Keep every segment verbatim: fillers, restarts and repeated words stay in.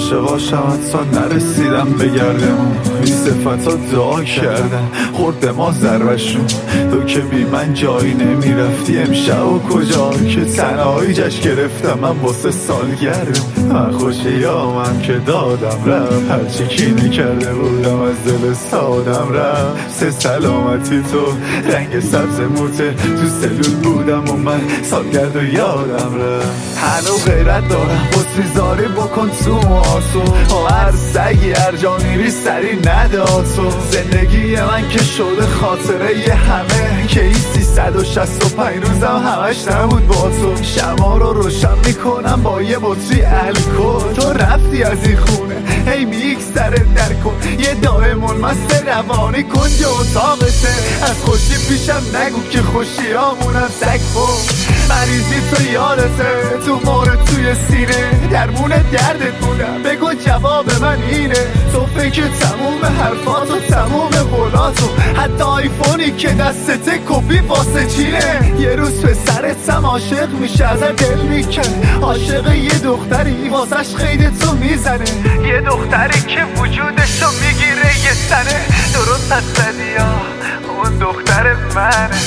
عاشقاشم حتی نرسیدم بگردم. بی صفت ها دعا کردن خورده ما ضربشون. تو که بی من جایی نمیرفتی امشب و کجا که تنهایی جشن گرفتم من واسه سالگردم. من خوش یامم که دادم رفت هرچی کینه کرده بودم از دل سادم رفت. سه سلامتی تو رنگ سبز موته تو سلول بودم و من سالگرد و یادم رفت. هنو غیرت دارم بسری زاری بکن تو مواسو هر سگی هر جا میری سری نداد تو. زندگی من که شده خاطره یه همه که این سیصد و شصت و پنج روزم همش نبود با تو. شما رو روشن میکنم با یه بطری الکل. تو رفتی از این خونه هی میک سرت در کن یه دائمون مست روانی کنج اتاقته. از خوشی پیشم نگو که خوشی همونم سگ بود. مریضی تو یادته تو مورد توی سینه درمون دردت بودم بگو جواب من اینه. تو فکر تموم حرفات و تموم قولاتو حتی آیفونی که دستته کپی واسه چینه. یه روز پسرتم عاشق میشه ازت دل میکن. عاشق یه دختری واسش خیلی تو میزنه. یه دختری که وجودشو میگیره یه سنه. درست از صدیا اون دختر منه.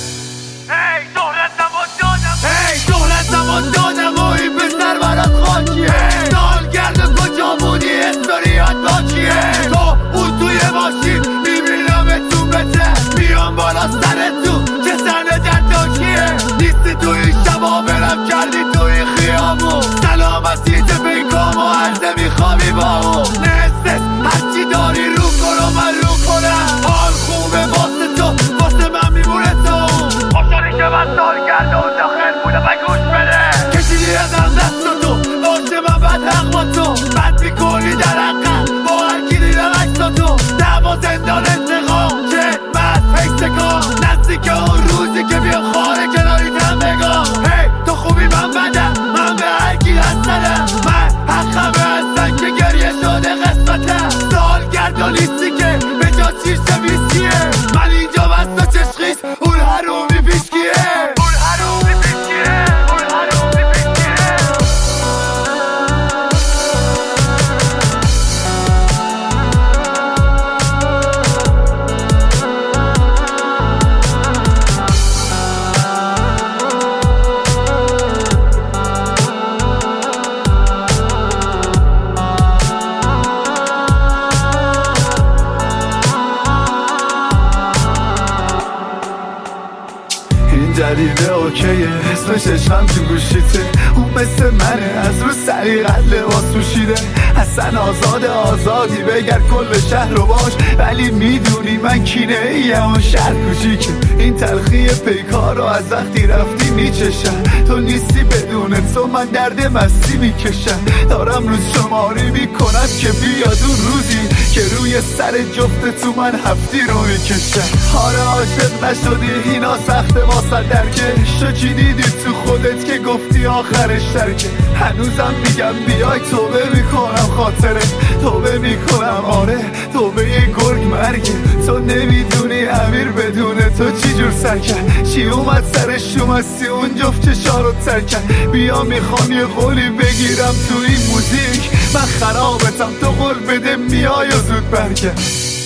هی دولتم و دادم هی دولتم و دادم و این پسر برات خاکیه. سالگرد کجا بودی استوریات با چیه؟ تو اون توی ماشین میبینم تو بته میام بالا سرت تو چه سنه در داشیه. نیستی تو این شبا برم کردی تو این خیابون. سلامتی تو پیکام و عرضه میخوابی با اون. نستس هرچی داری رو کن و من رو کنم. حال خوبه واسه تو واسه من میمونه تو. خوشحالی که من سالگرد و داخل بوده و گوش بده. کشیدی ازم دست تو باشه من بد حق با تو. بد میکنی در حقم با هر کی دیدم عکس تو. دعوا زندان انتقام که من حیث کام نزدیک اون روزی که بیام خاره کناریتم بگم. هی تو خوبی من بدم من به هر کی هستنم. من حقمه هستن که گریه شده قسمتم. سالگرد و لیستی که به جا چیش ویسکیه. من اینجا بست و چشخیش اون حرومی پیشکیه. اون حرومی پیشکیه اون حرومی پیشکیه. جدیده اوکیه اسمش عشقم تو گوشیته. اون مثل منه از رو سریقت لباس پوشیده. اصلا آزاد آزادی بگر کل شهر رو باش. ولی میدونی من کینه ایم و شهر کوچیکه. این تلخی پیکار رو از وقتی رفتی میچشم. تو نیستی بدون تو من درد مستی میکشم. دارم روز شماری میکنم که بیاد اون روزی که روی سر جفت تو من هفتی رو میکشم. آره عاشق نشدی اینا سخته واسه درکه. شکی دیدی تو خودت که گفتی آخرش ترکه. هنوزم میگم بیای توبه میکنم خاطره. توبه میکنم آره توبه یه گرگ مرگه. تو نمیدونی امیر بدون تو چی جور سر کرد. چی اومد سرش اومستی اون جفت چشارو تر کرد. بیا میخوام یه قولی بگیرم تو این موزیک. من خرابتم تو قول بده میای و زود برگرد.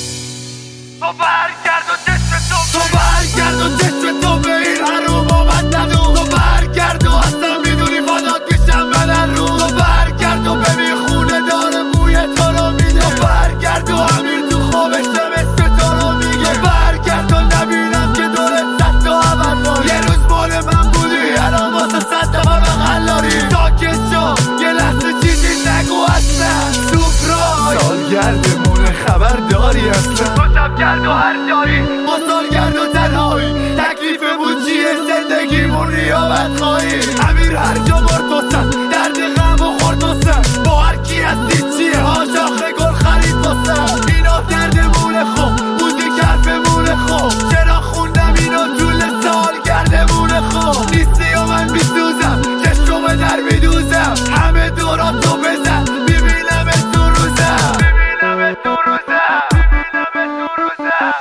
تو برگرد و چشم تو تو برگرد و چشم تو به این حروم آمد ندو. تو برگرد و اصلا میدونی فدات پیشم بدن رو. تو برگرد و ببین خونه داره بوی تو رو میده. تو برگرد و امیر تو خوابش مثل تو رو میگه. تو برگرد و نبینم که دورت صد تا عمل داری. یه روز مال من بودی الان واسه صد تا بغل داری. ساکت شو یه لحظه چیزی نگو اصلا. سوپرای سالگردمونه خبر داری اصلا. تو شبگرد و هر جایی با سالگرد و تنهایی. تکلیفمون چیه زندگیمون ریابت خواهی. امیر هر جا برد واسن درد غم و خورد واسن. با هر کی هستی چیه ها شاخه گل خرید واسن. اینا دردمونه خوب موزیک حرفمونه خوب. چرا خوندم اینو طول سالگردمونه خوب. نیستی و من میسوزم چشم در میدوزم. همه دوران تو بزن میبینم تو روزم. میبینم تو روزم میبینم تو روزم.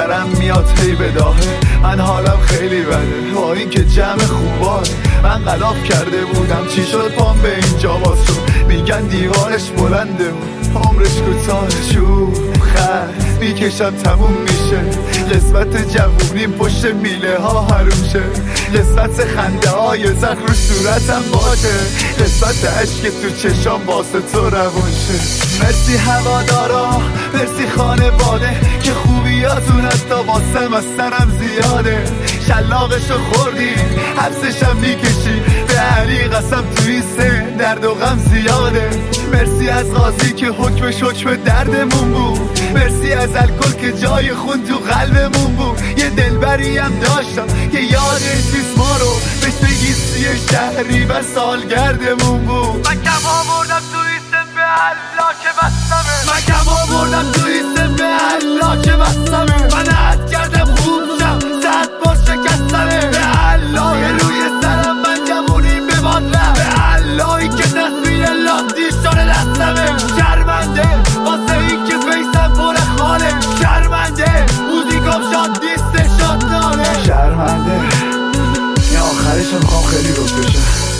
سرم میاد هی بداهه. من حالم خیلی بده با این که جمع خوباه. من غلاف کرده بودم چی شد پام به اینجا باز شد. میگن دیوارش بلنده عمرش کوتاه. شوخ خست میکشم تموم میشه. قسمت جوونیم پشت میله ها حروم شه. قسمت خنده های زخم رو صورتم باشه. قسمت عشق تو چشام واسه تو روان شه. مرسی هوادارا مرسی خانواده که خوبیاتون حتی واسم از سرم زیاده. شلاقشو خوردی حبسشم میکشی به علی قسم تو این سه درد و غم زیاده. مرسی از قاضی که حکمش حکم دردمون بود. مرسی از الکل که جای خون تو قلبمون بود. یه دلبری هم داشتم که یادش نیست ما رو بهش بگی سی شهری و سالگردمون بود. من کم آوردم تو ایستم به الله که بستمه. من کم آوردم تو ایستم به الله که بستمه. من عد کردم خوب شم صد بار شکستمه. به الله روی سرم من جوونیم به بادلم. به اللهی که تصویر لادی شده دستمه. شرمنده واسه این که فیسم پر خاله. شرمنده موزیکام شاد نیست شاد ناله. شرمنده این آخرش میخوام خیلی روز بشه.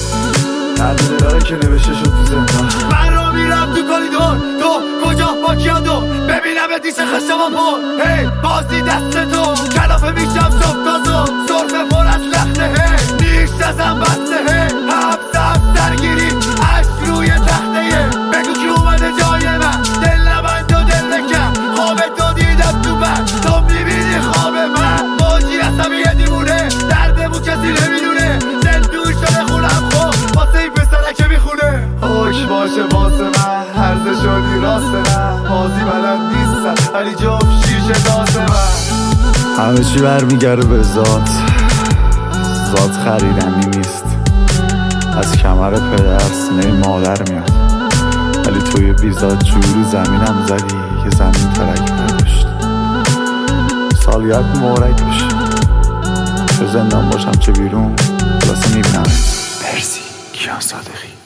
درد دلاره که نوشته شد تو زندان. من رو میرم تو کالیدور تو کجا با کیا دو ببینم به دیش خشما پر. هی بازی دست تو کلافه میشم صبح تازو صرفه پر از لخته. هی نیش ازم بسته. هی حبس حبس درگیری عشق روی تخته. بگو که اومده جای من دل نبند و دل نکن. خواب تو دیدم تو من تو میبینی خواب من. موجی هستم یه دیمونه دردمو کسی نمیدونه. زندون شده خونم خوب واسه این پسره که میخونه. خوش باشه واسه من هرزه شدی راست من. بازی بلد نیستم ولی جفت شیشه داست من. همه چی برمیگره به ذات. ذات خریدنی نیست. از کمر پدر سینه مادر میاد. ولی توی بیزاد جوری زمینم زدی که زمین ترک نداشت. سالیت مورد بشه چه زندان باشم چه بیرون خلاصه میبینم. مرسی کیان صادقی.